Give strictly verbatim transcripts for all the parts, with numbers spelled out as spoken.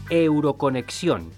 Euroconexión.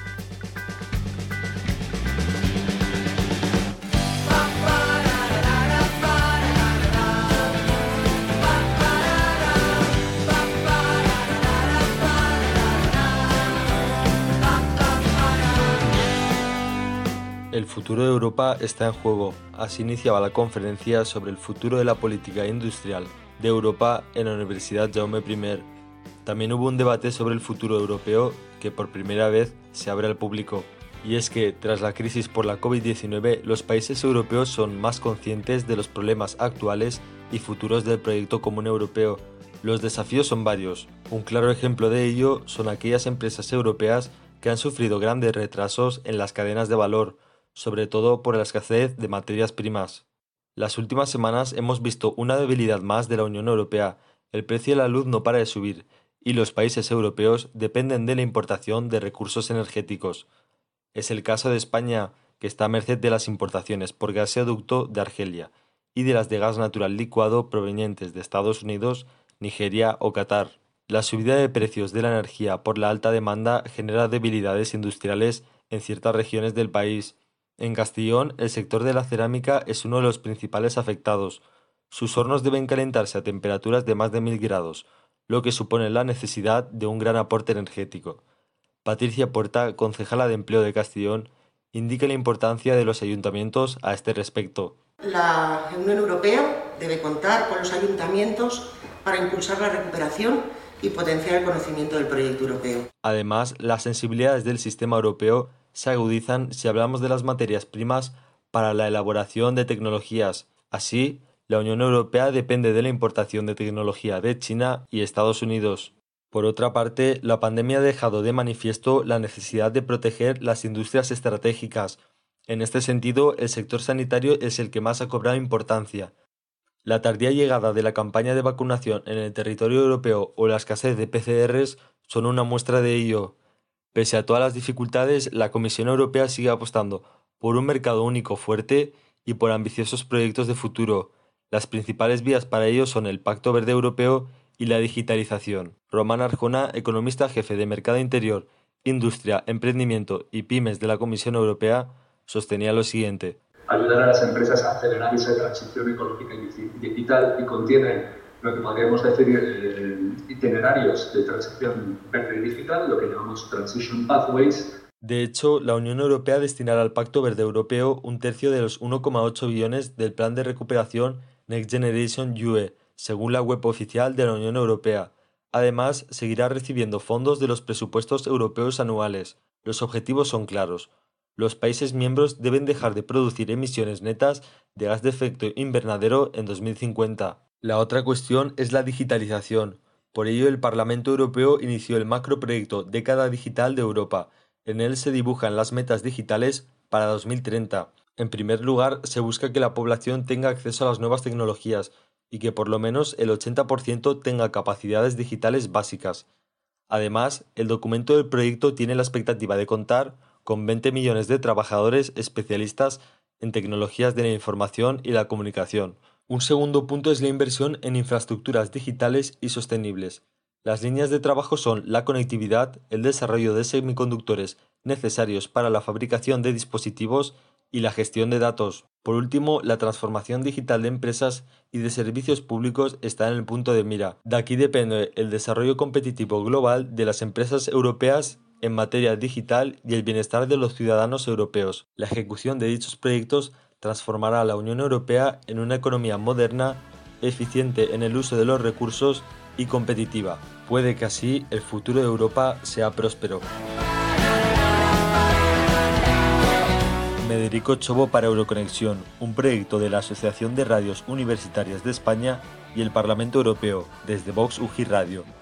El futuro de Europa está en juego. Así iniciaba la conferencia sobre el futuro de la política industrial de Europa en la Universidad Jaume primero. También hubo un debate sobre el futuro europeo que por primera vez se abre al público. Y es que, tras la crisis por la COVID diecinueve, los países europeos son más conscientes de los problemas actuales y futuros del proyecto común europeo. Los desafíos son varios. Un claro ejemplo de ello son aquellas empresas europeas que han sufrido grandes retrasos en las cadenas de valor, sobre todo por la escasez de materias primas. Las últimas semanas hemos visto una debilidad más de la Unión Europea. El precio de la luz no para de subir, y los países europeos dependen de la importación de recursos energéticos. Es el caso de España, que está a merced de las importaciones por gaseoducto de Argelia y de las de gas natural licuado provenientes de Estados Unidos, Nigeria o Qatar. La subida de precios de la energía por la alta demanda genera debilidades industriales en ciertas regiones del país. En Castellón, el sector de la cerámica es uno de los principales afectados. Sus hornos deben calentarse a temperaturas de más de mil grados, lo que supone la necesidad de un gran aporte energético. Patricia Puerta, concejala de Empleo de Castellón, indica la importancia de los ayuntamientos a este respecto. La Unión Europea debe contar con los ayuntamientos para impulsar la recuperación y potenciar el conocimiento del proyecto europeo. Además, las sensibilidades del sistema europeo se agudizan si hablamos de las materias primas para la elaboración de tecnologías. Así, la Unión Europea depende de la importación de tecnología de China y Estados Unidos. Por otra parte, la pandemia ha dejado de manifiesto la necesidad de proteger las industrias estratégicas. En este sentido, el sector sanitario es el que más ha cobrado importancia. La tardía llegada de la campaña de vacunación en el territorio europeo o la escasez de P C Rs son una muestra de ello. Pese a todas las dificultades, la Comisión Europea sigue apostando por un mercado único fuerte y por ambiciosos proyectos de futuro. Las principales vías para ello son el Pacto Verde Europeo y la digitalización. Román Arjona, economista jefe de Mercado Interior, Industria, Emprendimiento y Pymes de la Comisión Europea, sostenía lo siguiente. Ayudar a las empresas a acelerar esa transición ecológica y digital y contienen lo que podríamos decir eh, itinerarios de transición verde y digital, lo que llamamos Transition Pathways. De hecho, la Unión Europea destinará al Pacto Verde Europeo un tercio de los uno coma ocho billones del Plan de Recuperación Next Generation U E, según la web oficial de la Unión Europea. Además, seguirá recibiendo fondos de los presupuestos europeos anuales. Los objetivos son claros. Los países miembros deben dejar de producir emisiones netas de gas de efecto invernadero en dos mil cincuenta. La otra cuestión es la digitalización. Por ello, el Parlamento Europeo inició el macroproyecto Década Digital de Europa. En él se dibujan las metas digitales para dos mil treinta. En primer lugar, se busca que la población tenga acceso a las nuevas tecnologías y que por lo menos el ochenta por ciento tenga capacidades digitales básicas. Además, el documento del proyecto tiene la expectativa de contar con veinte millones de trabajadores especialistas en tecnologías de la información y la comunicación. Un segundo punto es la inversión en infraestructuras digitales y sostenibles. Las líneas de trabajo son la conectividad, el desarrollo de semiconductores necesarios para la fabricación de dispositivos y la gestión de datos. Por último, la transformación digital de empresas y de servicios públicos está en el punto de mira. De aquí depende el desarrollo competitivo global de las empresas europeas en materia digital y el bienestar de los ciudadanos europeos. La ejecución de dichos proyectos transformará a la Unión Europea en una economía moderna, eficiente en el uso de los recursos y competitiva. Puede que así el futuro de Europa sea próspero. Mederico Chobo para Euroconexión, un proyecto de la Asociación de Radios Universitarias de España y el Parlamento Europeo, desde Vox U G I Radio.